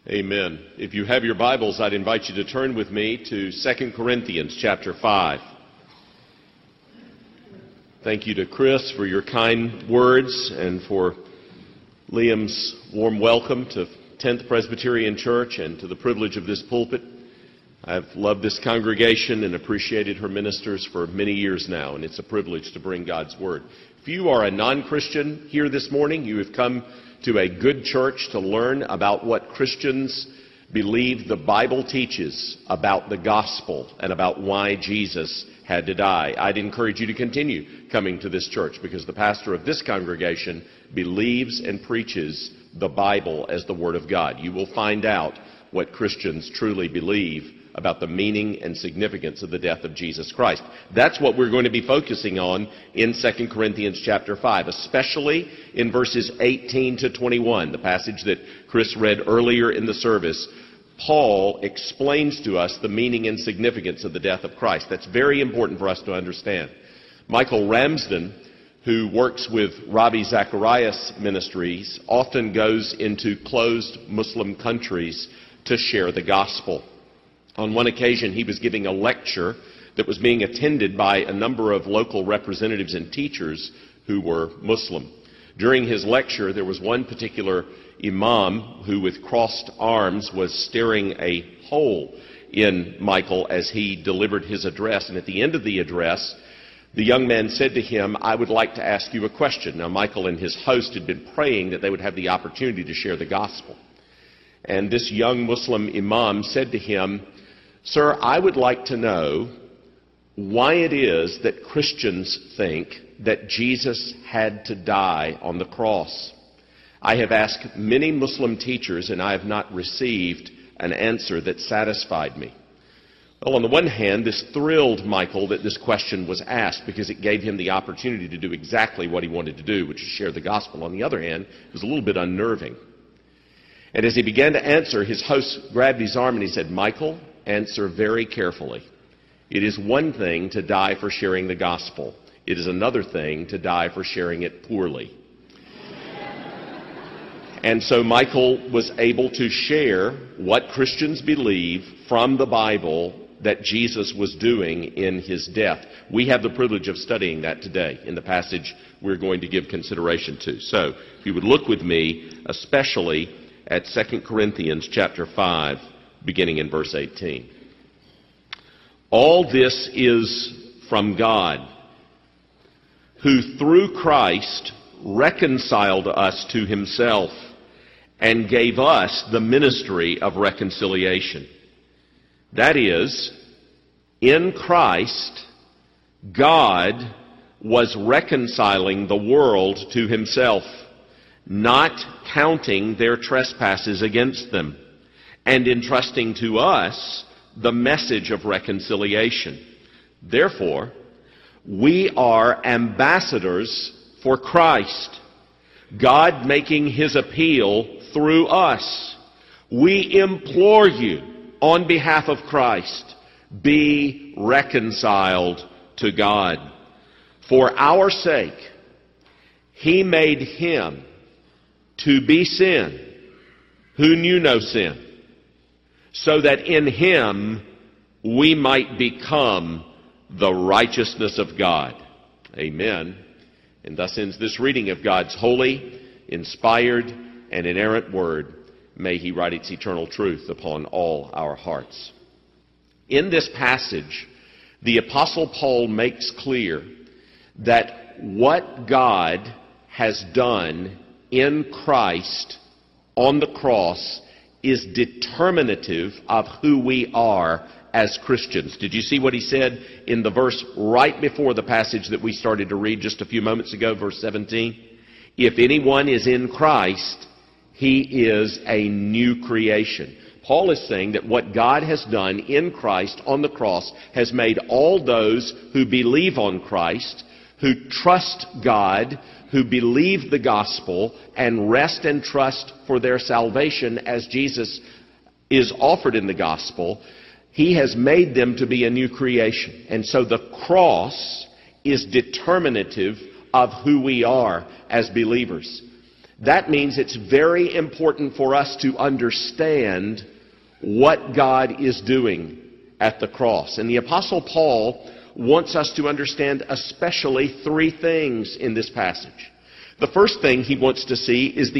Amen. If you have your Bibles, I'd invite you to turn with me to 2 Corinthians chapter 5. Thank you to Chris for your kind words and for Liam's warm welcome to 10th Presbyterian Church and to the privilege of this pulpit. I've loved this congregation and appreciated her ministers for many years now, and it's a privilege to bring God's Word. If you are a non-Christian here this morning, you have come to a good church to learn about what Christians believe the Bible teaches about the gospel and about why Jesus had to die. I'd encourage you to continue coming to this church because the pastor of this congregation believes and preaches the Bible as the Word of God. You will find out what Christians truly believe about the meaning and significance of the death of Jesus Christ. That's what we're going to be focusing on in 2 Corinthians chapter 5, especially in verses 18 to 21, the passage that Chris read earlier in the service. Paul explains to us the meaning and significance of the death of Christ. That's very important for us to understand. Michael Ramsden, who works with Ravi Zacharias Ministries, often goes into closed Muslim countries to share the gospel. On one occasion, he was giving a lecture that was being attended by a number of local representatives and teachers who were Muslim. During his lecture, there was one particular imam who, with crossed arms, was staring a hole in Michael as he delivered his address. And at the end of the address, the young man said to him, "I would like to ask you a question." Now, Michael and his host had been praying that they would have the opportunity to share the gospel. And this young Muslim imam said to him, "Sir, I would like to know why it is that Christians think that Jesus had to die on the cross. I have asked many Muslim teachers and I have not received an answer that satisfied me." Well, on the one hand, this thrilled Michael that this question was asked because it gave him the opportunity to do exactly what he wanted to do, which is share the gospel. On the other hand, it was a little bit unnerving. And as he began to answer, his host grabbed his arm and he said, "Michael, answer very carefully. It is one thing to die for sharing the gospel. It is another thing to die for sharing it poorly." And so Michael was able to share what Christians believe from the Bible that Jesus was doing in his death. We have the privilege of studying that today in the passage we're going to give consideration to. So, if you would look with me, especially at 2 Corinthians chapter 5, beginning in verse 18. "All this is from God, who through Christ reconciled us to himself and gave us the ministry of reconciliation." That is, in Christ, God was reconciling the world to himself, not counting their trespasses against them, and entrusting to us the message of reconciliation. Therefore, we are ambassadors for Christ, God making his appeal through us. We implore you on behalf of Christ, be reconciled to God. For our sake, he made him to be sin who knew no sin, so that in him we might become the righteousness of God. Amen. And thus ends this reading of God's holy, inspired, and inerrant word. May he write its eternal truth upon all our hearts. In this passage, the Apostle Paul makes clear that what God has done in Christ on the cross is determinative of who we are as Christians. Did you see what he said in the verse right before the passage that we started to read just a few moments ago, verse 17? If anyone is in Christ, he is a new creation. Paul is saying that what God has done in Christ on the cross has made all those who believe on Christ, who trust God, who believe the gospel, and rest and trust for their salvation as Jesus is offered in the gospel, he has made them to be a new creation. And so the cross is determinative of who we are as believers. That means it's very important for us to understand what God is doing at the cross. And the Apostle Paul wants us to understand especially three things in this passage. The first thing he wants us to see is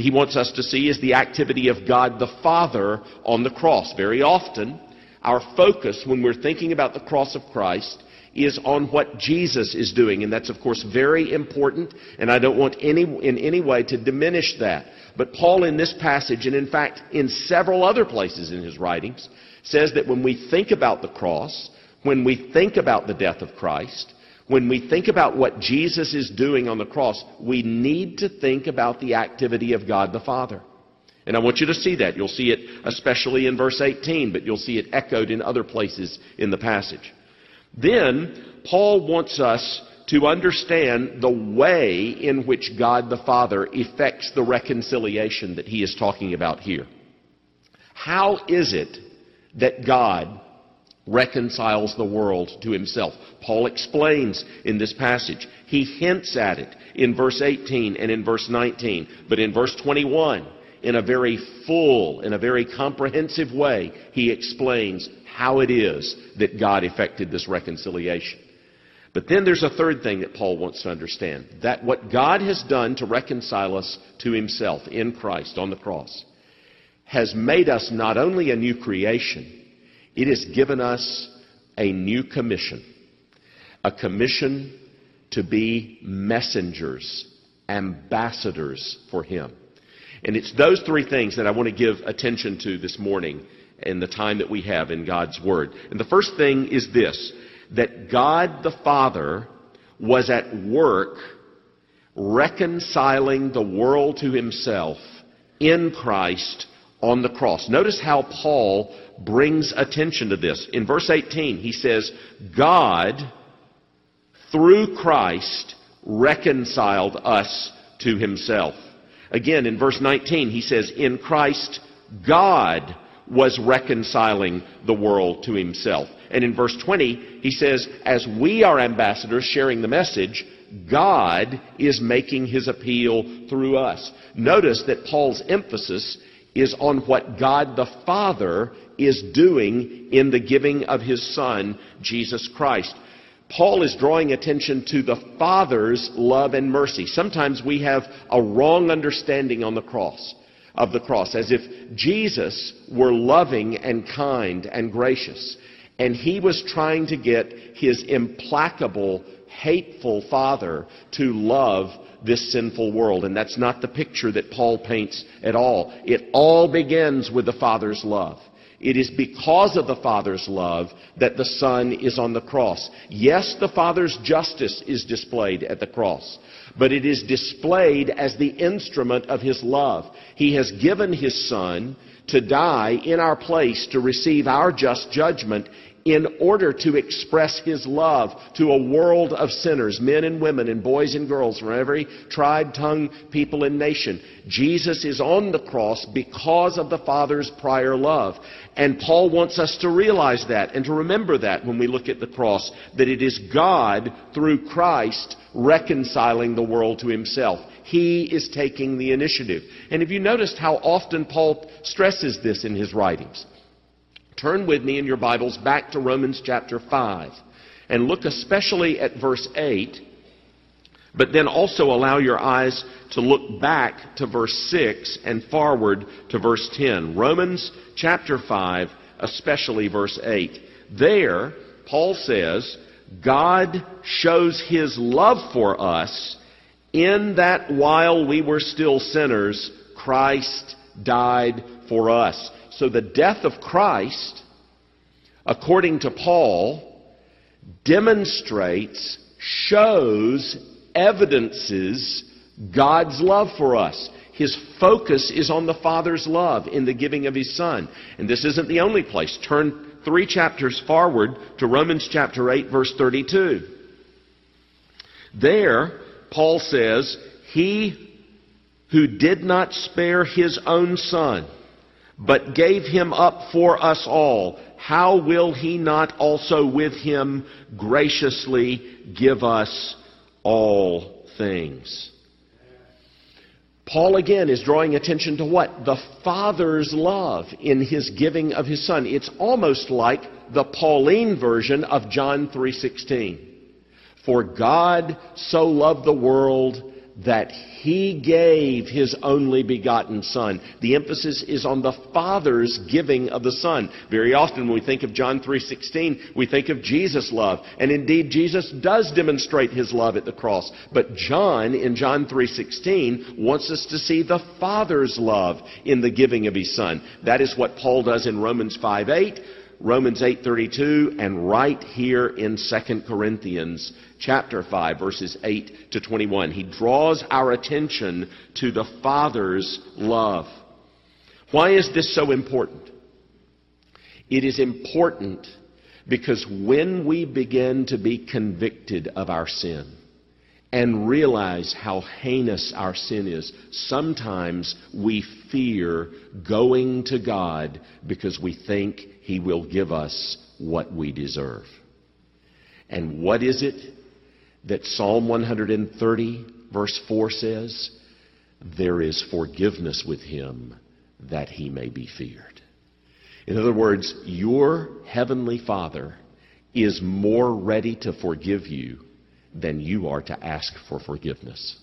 the activity of God the Father on the cross. Very often, our focus when we're thinking about the cross of Christ is on what Jesus is doing, and that's of course very important, and I don't want in any way to diminish that. But Paul in this passage, and in fact in several other places in his writings, says that when we think about the cross, when we think about the death of Christ, when we think about what Jesus is doing on the cross, we need to think about the activity of God the Father. And I want you to see that. You'll see it especially in verse 18, but you'll see it echoed in other places in the passage. Then, Paul wants us to understand the way in which God the Father effects the reconciliation that he is talking about here. How is it that God reconciles the world to himself? Paul explains in this passage. He hints at it in verse 18 and in verse 19. But in verse 21, in a very full, in a very comprehensive way, he explains how it is that God effected this reconciliation. But then there's a third thing that Paul wants to understand. That what God has done to reconcile us to himself in Christ on the cross has made us not only a new creation, it has given us a new commission. A commission to be messengers, ambassadors for him. And it's those three things that I want to give attention to this morning in the time that we have in God's Word. And the first thing is this, that God the Father was at work reconciling the world to himself in Christ on the cross. Notice how Paul brings attention to this. In verse 18, he says, God, through Christ, reconciled us to himself. Again, in verse 19, he says, in Christ, God was reconciling the world to himself. And in verse 20, he says, as we are ambassadors sharing the message, God is making his appeal through us. Notice that Paul's emphasis is on what God the Father is doing in the giving of his Son, Jesus Christ. Paul is drawing attention to the Father's love and mercy. Sometimes we have a wrong understanding of the cross, as if Jesus were loving and kind and gracious, and he was trying to get his implacable, hateful Father to love this sinful world. And that's not the picture that Paul paints at all. It all begins with the Father's love. It is because of the Father's love that the Son is on the cross. Yes, the Father's justice is displayed at the cross, but it is displayed as the instrument of his love. He has given his Son to die in our place to receive our just judgment in order to express his love to a world of sinners, men and women and boys and girls from every tribe, tongue, people, and nation. Jesus is on the cross because of the Father's prior love. And Paul wants us to realize that and to remember that when we look at the cross, that it is God, through Christ, reconciling the world to himself. He is taking the initiative. And have you noticed how often Paul stresses this in his writings? Turn with me in your Bibles back to Romans chapter 5 and look especially at verse 8, but then also allow your eyes to look back to verse 6 and forward to verse 10. Romans chapter 5, especially verse 8. There, Paul says, God shows his love for us in that while we were still sinners, Christ died for us. So the death of Christ, according to Paul, demonstrates, shows, evidences God's love for us. His focus is on the Father's love in the giving of his Son. And this isn't the only place. Turn 3 chapters forward to Romans chapter 8, verse 32. There, Paul says, he who did not spare his own Son, but gave him up for us all, how will he not also with him graciously give us all things? Paul again is drawing attention to what? The Father's love in His giving of His Son. It's almost like the Pauline version of John 3:16. For God so loved the world that He gave His only begotten Son. The emphasis is on the Father's giving of the Son. Very often when we think of John 3:16, we think of Jesus' love. And indeed, Jesus does demonstrate His love at the cross. But John, in John 3:16, wants us to see the Father's love in the giving of His Son. That is what Paul does in Romans 5:8, Romans 8:32, and right here in 2 Corinthians chapter 5, verses 8 to 21. He draws our attention to the Father's love. Why is this so important? It is important because when we begin to be convicted of our sin and realize how heinous our sin is, sometimes we fear going to God because we think He will give us what we deserve. And what is it that Psalm 130 verse 4 says? There is forgiveness with Him that He may be feared. In other words, your Heavenly Father is more ready to forgive you than you are to ask for forgiveness.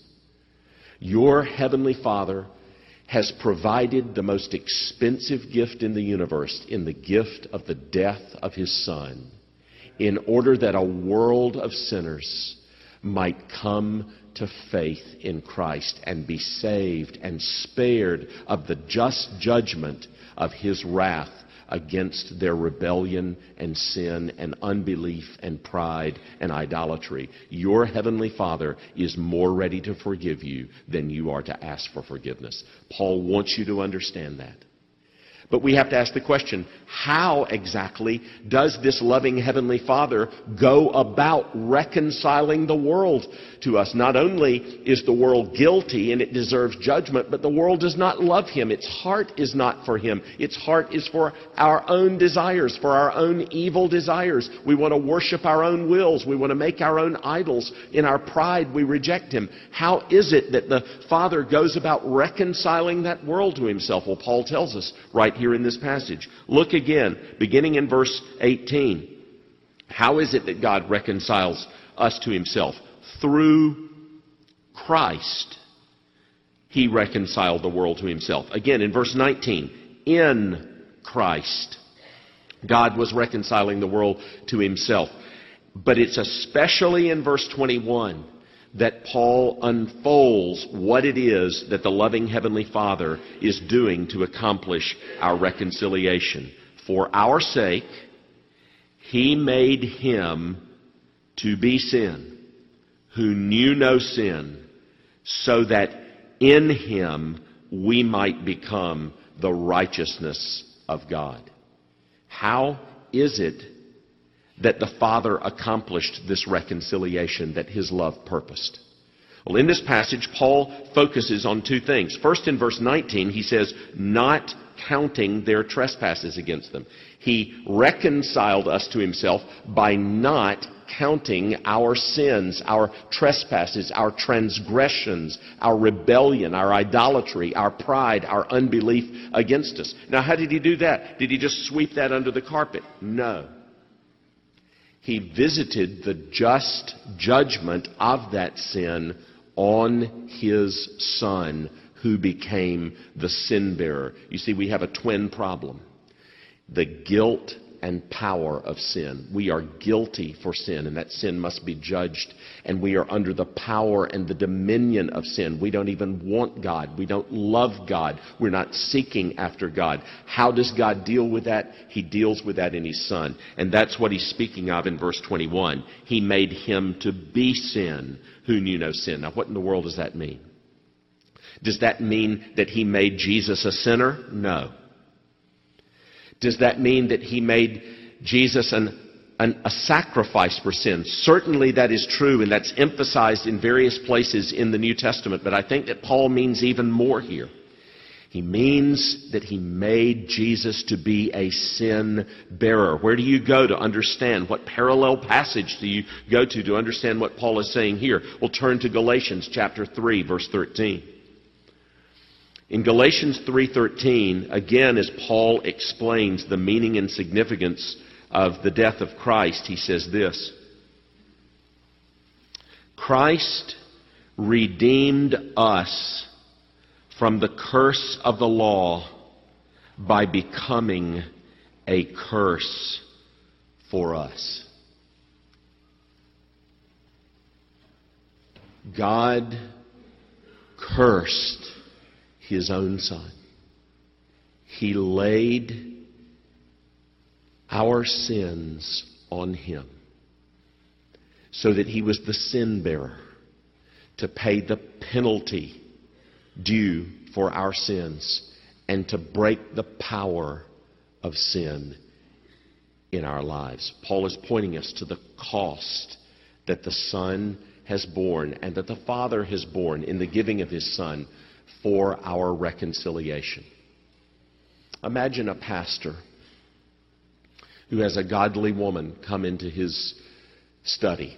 Your Heavenly Father has provided the most expensive gift in the universe in the gift of the death of His Son, in order that a world of sinners might come to faith in Christ and be saved and spared of the just judgment of His wrath against their rebellion and sin and unbelief and pride and idolatry. Your Heavenly Father is more ready to forgive you than you are to ask for forgiveness. Paul wants you to understand that. But we have to ask the question, how exactly does this loving Heavenly Father go about reconciling the world to us? Not only is the world guilty and it deserves judgment, but the world does not love Him. Its heart is not for Him. Its heart is for our own desires, for our own evil desires. We want to worship our own wills. We want to make our own idols. In our pride, we reject Him. How is it that the Father goes about reconciling that world to Himself? Well, Paul tells us right here in this passage. Look again, beginning in verse 18. How is it that God reconciles us to Himself? Through Christ, He reconciled the world to Himself. Again, in verse 19, in Christ, God was reconciling the world to Himself. But it's especially in verse 21 that Paul unfolds what it is that the loving Heavenly Father is doing to accomplish our reconciliation. For our sake, He made Him to be sin, who knew no sin, so that in Him we might become the righteousness of God. How is it that the Father accomplished this reconciliation that His love purposed? Well, in this passage, Paul focuses on two things. First, in verse 19, he says, not counting their trespasses against them. He reconciled us to Himself by not counting our sins, our trespasses, our transgressions, our rebellion, our idolatry, our pride, our unbelief against us. Now, how did He do that? Did He just sweep that under the carpet? No. He visited the just judgment of that sin on His Son, who became the sin bearer. You see, we have a twin problem: the guilt and power of sin. We are guilty for sin, and that sin must be judged. And we are under the power and the dominion of sin. We don't even want God. We don't love God. We're not seeking after God. How does God deal with that? He deals with that in His Son. And that's what He's speaking of in verse 21. He made Him to be sin who knew no sin. Now, what in the world does that mean? Does that mean that He made Jesus a sinner? No. Does that mean that He made Jesus a sacrifice for sin? Certainly that is true, and that's emphasized in various places in the New Testament. But I think that Paul means even more here. He means that He made Jesus to be a sin bearer. Where do you go to understand? What parallel passage do you go to understand what Paul is saying here? We'll turn to Galatians chapter 3, verse 13. In Galatians 3:13, again, as Paul explains the meaning and significance of the death of Christ, he says this: Christ redeemed us from the curse of the law by becoming a curse for us. God cursed His own Son. He laid our sins on Him so that He was the sin bearer to pay the penalty due for our sins and to break the power of sin in our lives. Paul is pointing us to the cost that the Son has borne and that the Father has borne in the giving of His Son for our reconciliation. Imagine a pastor who has a godly woman come into his study,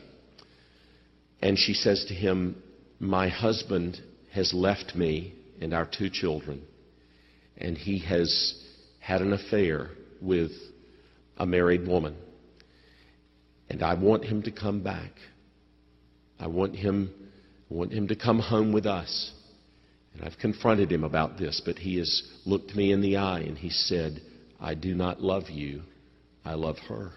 and she says to him, "My husband has left me and our 2 children, and he has had an affair with a married woman, and I want him to come back. I want him to come home with us. And I've confronted him about this, but he has looked me in the eye and he said, 'I do not love you, I love her.'"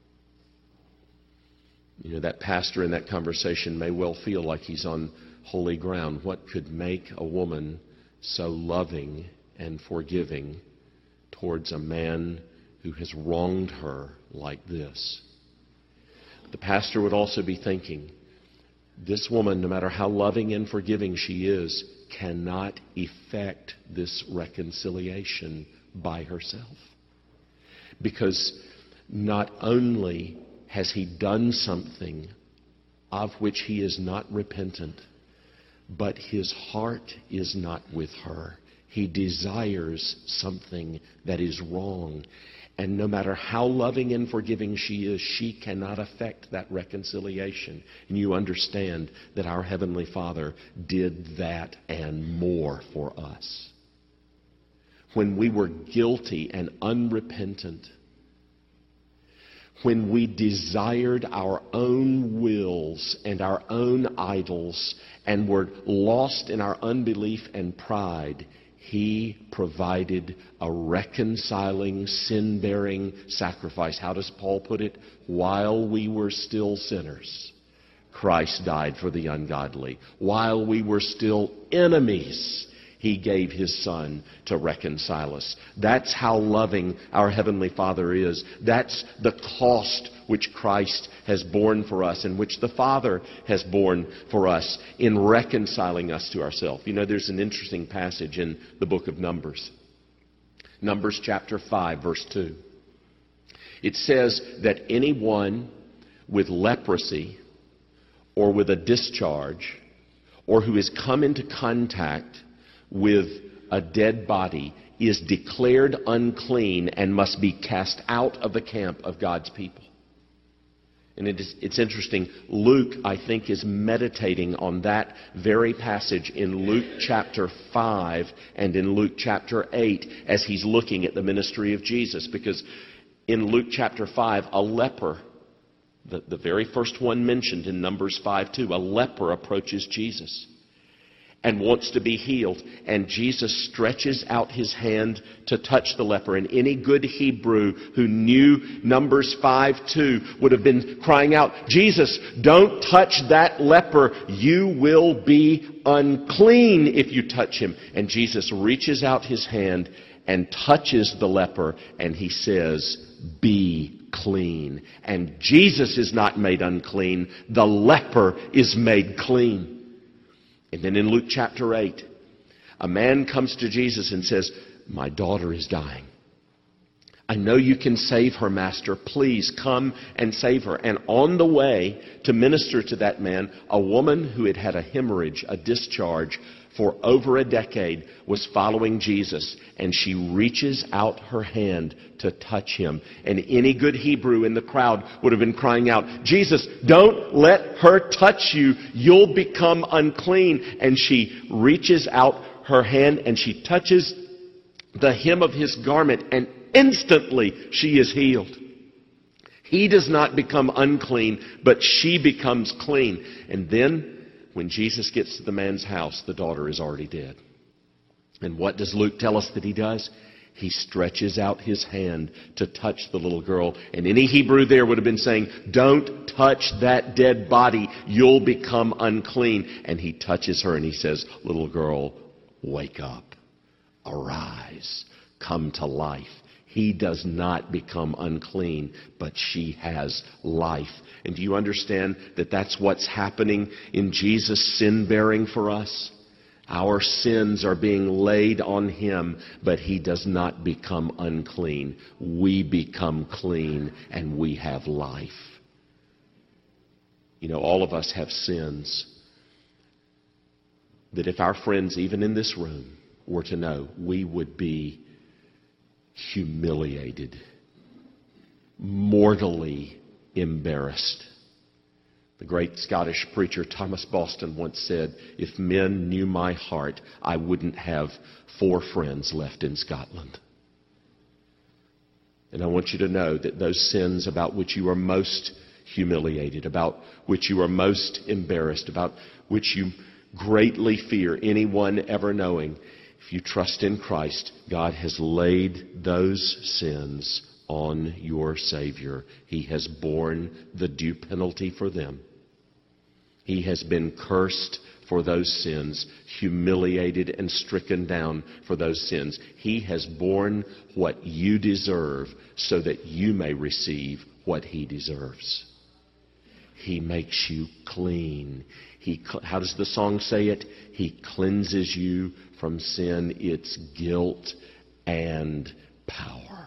You know, that pastor in that conversation may well feel like he's on holy ground. What could make a woman so loving and forgiving towards a man who has wronged her like this? The pastor would also be thinking, this woman, no matter how loving and forgiving she is, cannot effect this reconciliation by herself. Because not only has he done something of which he is not repentant, but his heart is not with her. He desires something that is wrong. And no matter how loving and forgiving she is, she cannot affect that reconciliation. And you understand that our Heavenly Father did that and more for us. When we were guilty and unrepentant, when we desired our own wills and our own idols and were lost in our unbelief and pride, He provided a reconciling, sin-bearing sacrifice. How does Paul put it? While we were still sinners, Christ died for the ungodly. While we were still enemies, He gave His Son to reconcile us. That's how loving our Heavenly Father is. That's the cost which Christ has borne for us and which the Father has borne for us in reconciling us to ourselves. You know, there's an interesting passage in the book of Numbers. Numbers chapter 5, verse 2. It says that anyone with leprosy or with a discharge or who has come into contact with a dead body is declared unclean and must be cast out of the camp of God's people. And it's interesting, Luke, I think, is meditating on that very passage in Luke chapter 5 and in Luke chapter 8 as he's looking at the ministry of Jesus. Because in Luke chapter 5, a leper, the very first one mentioned in Numbers 5:2, a leper approaches Jesus and wants to be healed. And Jesus stretches out His hand to touch the leper. And any good Hebrew who knew Numbers 5:2 would have been crying out, "Jesus, don't touch that leper. You will be unclean if you touch him." And Jesus reaches out His hand and touches the leper. And He says, "Be clean." And Jesus is not made unclean. The leper is made clean. And then in Luke chapter 8, a man comes to Jesus and says, "My daughter is dying. I know you can save her, Master. Please come and save her." And on the way to minister to that man, a woman who had had a hemorrhage, a discharge, for over a decade was following Jesus. And she reaches out her hand to touch Him. And any good Hebrew in the crowd would have been crying out, "Jesus, don't let her touch you. You'll become unclean." And she reaches out her hand and she touches the hem of his garment, and instantly she is healed. He does not become unclean, but she becomes clean. And then, when Jesus gets to the man's house, the daughter is already dead. And what does Luke tell us that he does? He stretches out his hand to touch the little girl. And any Hebrew there would have been saying, don't touch that dead body. You'll become unclean. And he touches her and he says, little girl, wake up. Arise. Come to life. He does not become unclean, but she has life. And do you understand that that's what's happening in Jesus' sin bearing for us? Our sins are being laid on him, but he does not become unclean. We become clean and we have life. You know, all of us have sins that if our friends, even in this room, were to know, we would be humiliated, mortally embarrassed. The great Scottish preacher Thomas Boston once said, if men knew my heart, I wouldn't have 4 friends left in Scotland. And I want you to know that those sins about which you are most humiliated, about which you are most embarrassed, about which you greatly fear anyone ever knowing, if you trust in Christ, God has laid those sins on your Savior. He has borne the due penalty for them. He has been cursed for those sins, humiliated and stricken down for those sins. He has borne what you deserve so that you may receive what He deserves. He makes you clean. How does the song say it? He cleanses you from sin, its guilt and power.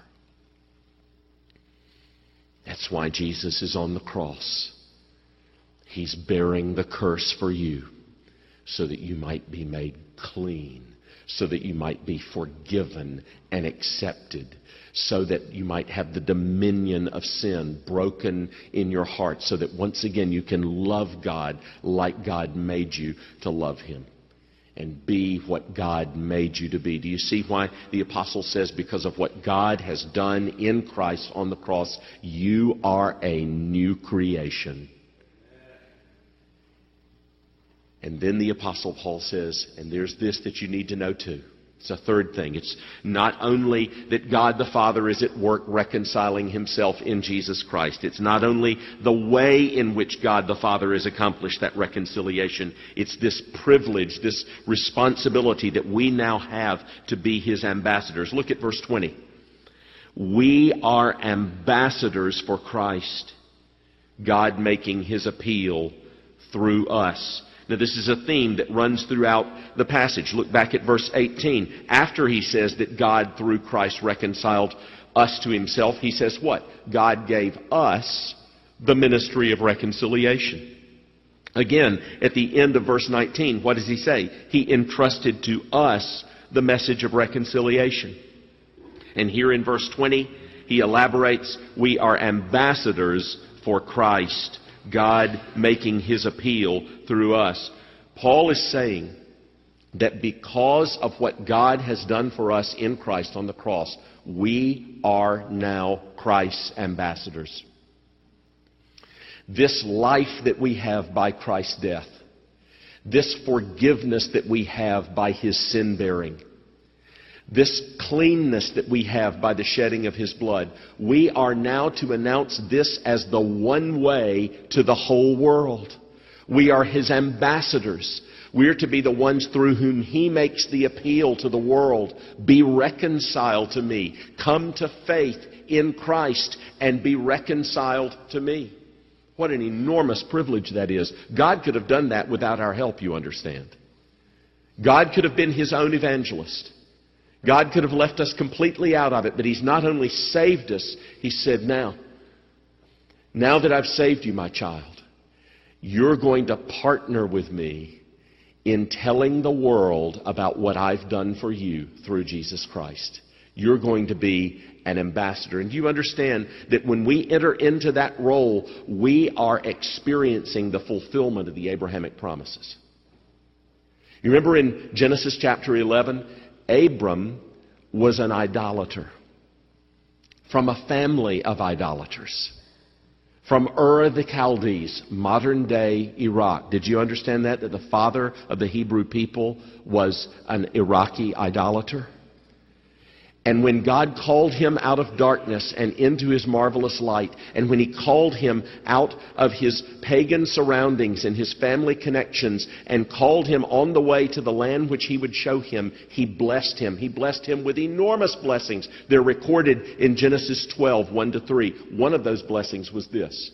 That's why Jesus is on the cross. He's bearing the curse for you so that you might be made clean, so that you might be forgiven and accepted, so that you might have the dominion of sin broken in your heart, so that once again you can love God like God made you to love Him and be what God made you to be. Do you see why the apostle says, because of what God has done in Christ on the cross, you are a new creation? And then the Apostle Paul says, and there's this that you need to know too. It's a third thing. It's not only that God the Father is at work reconciling Himself in Jesus Christ. It's not only the way in which God the Father has accomplished that reconciliation. It's this privilege, this responsibility that we now have to be His ambassadors. Look at verse 20. We are ambassadors for Christ, God making His appeal through us. Now, this is a theme that runs throughout the passage. Look back at verse 18. After he says that God, through Christ, reconciled us to Himself, he says what? God gave us the ministry of reconciliation. Again, at the end of verse 19, what does he say? He entrusted to us the message of reconciliation. And here in verse 20, he elaborates, we are ambassadors for Christ, God making His appeal through us. Paul is saying that because of what God has done for us in Christ on the cross, we are now Christ's ambassadors. This life that we have by Christ's death, this forgiveness that we have by His sin bearing, this cleanness that we have by the shedding of His blood, we are now to announce this as the one way to the whole world. We are His ambassadors. We're to be the ones through whom He makes the appeal to the world. Be reconciled to me. Come to faith in Christ and be reconciled to me. What an enormous privilege that is. God could have done that without our help, you understand. God could have been His own evangelist. God could have left us completely out of it, but He's not only saved us, He said, now that I've saved you, my child, you're going to partner with me in telling the world about what I've done for you through Jesus Christ. You're going to be an ambassador. And do you understand that when we enter into that role, we are experiencing the fulfillment of the Abrahamic promises? You remember in Genesis chapter 11, Abram was an idolater from a family of idolaters. From Ur of the Chaldees, modern-day Iraq. Did you understand that? That the father of the Hebrew people was an Iraqi idolater? And when God called him out of darkness and into His marvelous light, and when He called him out of his pagan surroundings and his family connections and called him on the way to the land which He would show him, He blessed him. He blessed him with enormous blessings. They're recorded in Genesis 12, 1-3. One of those blessings was this: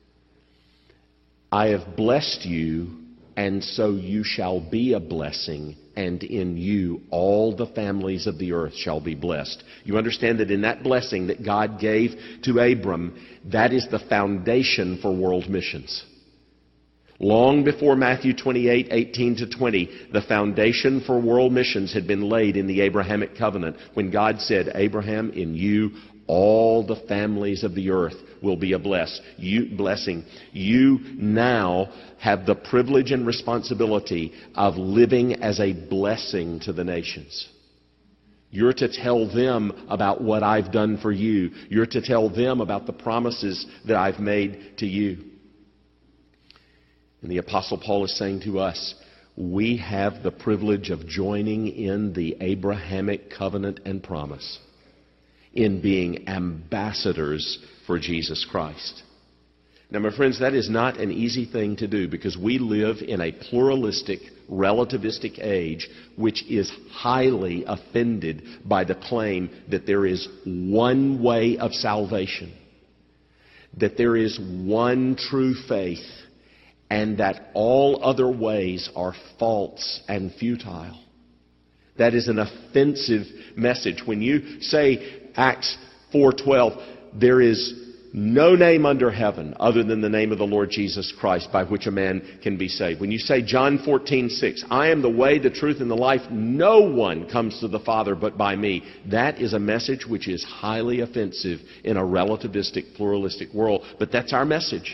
I have blessed you, and so you shall be a blessing, and in you all the families of the earth shall be blessed. You understand that in that blessing that God gave to Abram, that is the foundation for world missions. Long before Matthew 28, 18-20, the foundation for world missions had been laid in the Abrahamic covenant when God said, Abraham, in you all the families of the earth will be a blessing. You now have the privilege and responsibility of living as a blessing to the nations. You're to tell them about what I've done for you. You're to tell them about the promises that I've made to you. And the Apostle Paul is saying to us, we have the privilege of joining in the Abrahamic covenant and promise in being ambassadors for Jesus Christ. Now, my friends, that is not an easy thing to do because we live in a pluralistic, relativistic age which is highly offended by the claim that there is one way of salvation, that there is one true faith, and that all other ways are false and futile. That is an offensive message. When you say Acts 4:12, there is no name under heaven other than the name of the Lord Jesus Christ by which a man can be saved. When you say John 14:6, I am the way, the truth, and the life, no one comes to the Father but by me. That is a message which is highly offensive in a relativistic, pluralistic world. But that's our message.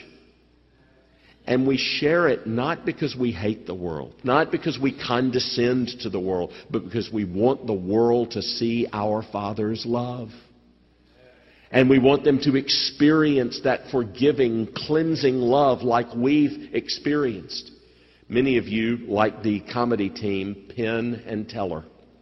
And we share it not because we hate the world, not because we condescend to the world, but because we want the world to see our Father's love. And we want them to experience that forgiving, cleansing love like we've experienced. Many of you like the comedy team Penn and Teller.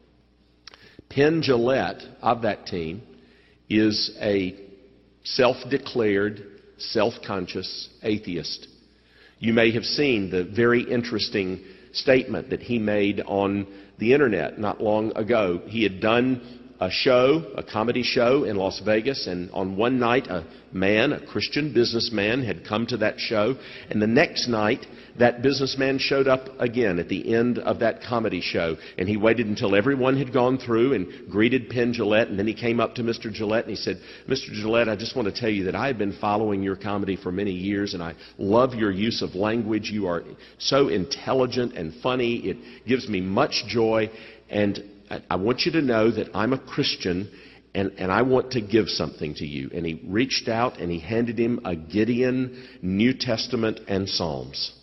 Penn Jillette of that team is a self-declared, self-conscious atheist. You may have seen the very interesting statement that he made on the internet not long ago. He had done a show, a comedy show in Las Vegas, and on one night a Christian businessman, had come to that show, and the next night that businessman showed up again at the end of that comedy show, and he waited until everyone had gone through and greeted Penn Jillette, and then he came up to Mr. Jillette and he said, Mr. Jillette, I just want to tell you that I have been following your comedy for many years, and I love your use of language. You are so intelligent and funny. It gives me much joy, and I want you to know that I'm a Christian, and I want to give something to you. And he reached out and he handed him a Gideon, New Testament, and Psalms.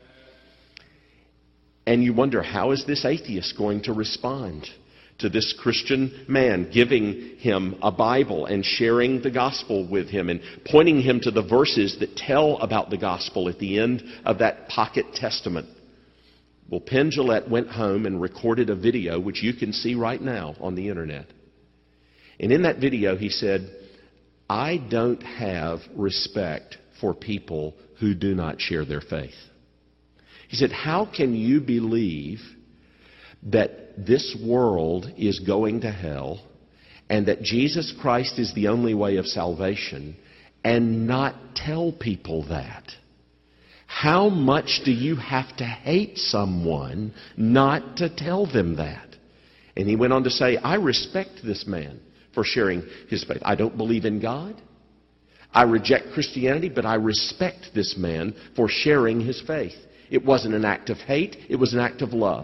And you wonder, how is this atheist going to respond to this Christian man giving him a Bible and sharing the gospel with him and pointing him to the verses that tell about the gospel at the end of that pocket testament? Well, Penn Jillette went home and recorded a video, which you can see right now on the internet. And in that video, he said, I don't have respect for people who do not share their faith. He said, how can you believe that this world is going to hell and that Jesus Christ is the only way of salvation and not tell people that? How much do you have to hate someone not to tell them that? And he went on to say, I respect this man for sharing his faith. I don't believe in God. I reject Christianity, but I respect this man for sharing his faith. It wasn't an act of hate, it was an act of love.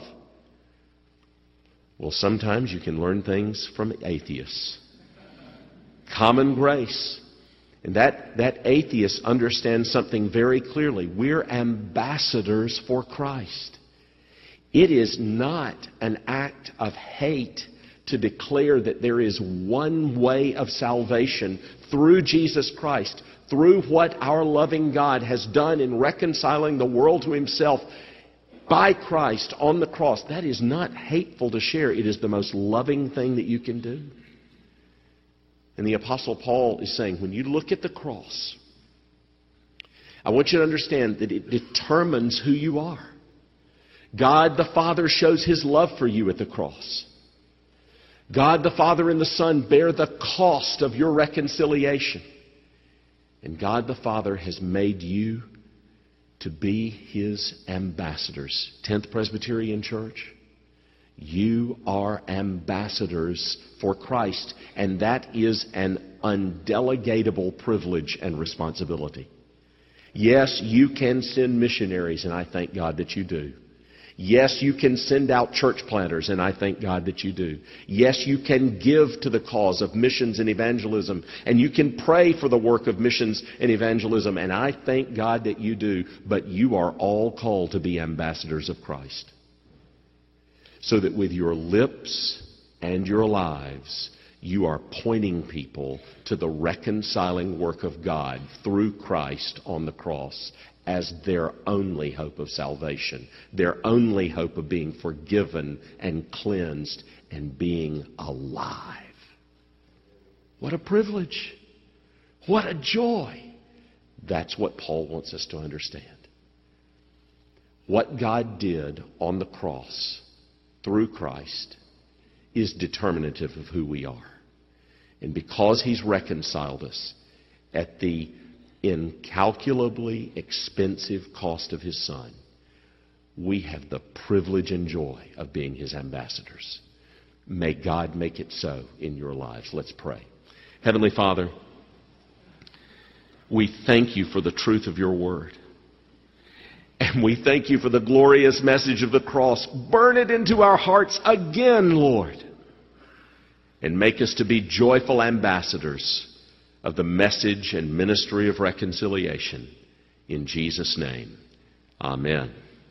Well, sometimes you can learn things from atheists. Common grace. And that atheist understands something very clearly. We're ambassadors for Christ. It is not an act of hate to declare that there is one way of salvation through Jesus Christ, through what our loving God has done in reconciling the world to Himself by Christ on the cross. That is not hateful to share. It is the most loving thing that you can do. And the Apostle Paul is saying, when you look at the cross, I want you to understand that it determines who you are. God the Father shows His love for you at the cross. God the Father and the Son bear the cost of your reconciliation. And God the Father has made you to be His ambassadors. 10th Presbyterian Church, you are ambassadors for Christ, and that is an undelegatable privilege and responsibility. Yes, you can send missionaries, and I thank God that you do. Yes, you can send out church planters, and I thank God that you do. Yes, you can give to the cause of missions and evangelism, and you can pray for the work of missions and evangelism, and I thank God that you do. But you are all called to be ambassadors of Christ, so that with your lips and your lives, you are pointing people to the reconciling work of God through Christ on the cross as their only hope of salvation, their only hope of being forgiven and cleansed and being alive. What a privilege. What a joy. That's what Paul wants us to understand. What God did on the cross through Christ is determinative of who we are. And because He's reconciled us at the incalculably expensive cost of His Son, we have the privilege and joy of being His ambassadors. May God make it so in your lives. Let's pray. Heavenly Father, we thank You for the truth of Your Word. And we thank You for the glorious message of the cross. Burn it into our hearts again, Lord. And make us to be joyful ambassadors of the message and ministry of reconciliation. In Jesus' name, amen.